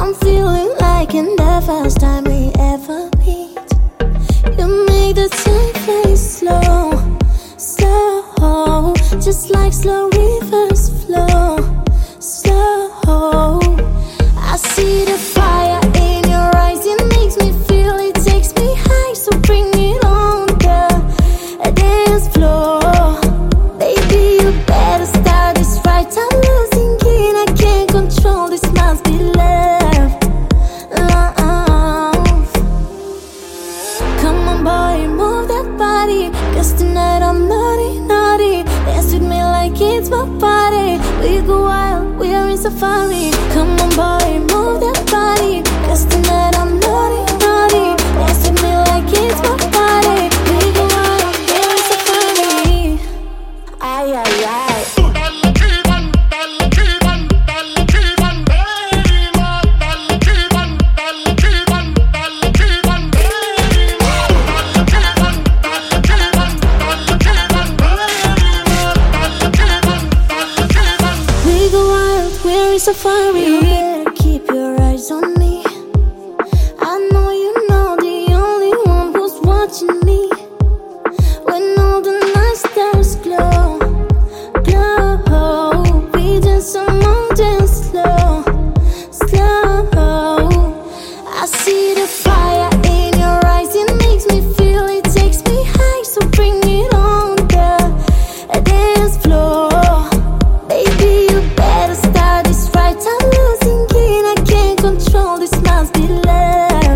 I'm feeling like in the first time we ever meet. You make the time fly slow, slow, just like slow rivers flow, slow. I see the fire in your eyes, it makes me feel, it takes me high. So bring it on the dance floor. Baby, you better start this right. I'm losing it, I can't control this, must be love, love. Come on boy, move that body, 'cause tonight I'm naughty, naughty. Dance with me like it's my party. We go wild, we are in safari. Come on boy, move that body, 'cause tonight I'm naughty, naughty. Dance with me like it's my party. We go wild, we are in safari. Ay, ay, ay. Safari, you better keep your eyes on me. I know you know the only one who's watching me. When all the night stars glow, glow, we dance among dance slow, slow. I see the fire in your eyes, it makes me feel, it takes me high. So bring it on the dance floor. Baby, you better start this right. I'm losing it, I can't control this, must be love,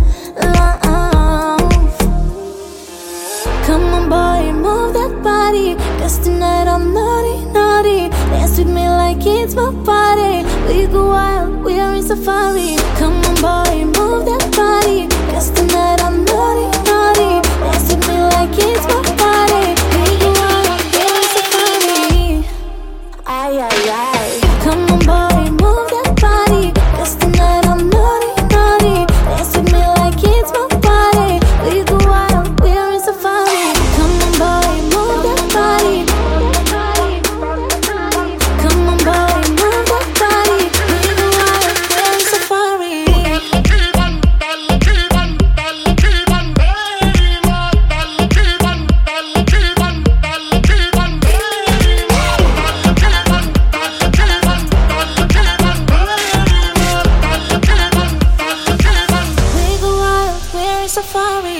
love. Come on boy, move that body, 'cause tonight I'm naughty, naughty. Dance with me like it's my party. We go wild, we are in safari. Come on boy, move that body, 'cause tonight I'm naughty, naughty. Dance with me like it's my party. We go wild, we are in safari. Ay, ay, ay. Come on boy, move that body, 'cause tonight I'm naughty, naughty. Dance with me like it's my party. We go wild, we are in safari. Come on boy, move that body. Come on boy, move that body. We go wild, we are in safari. We go wild, we're in safari.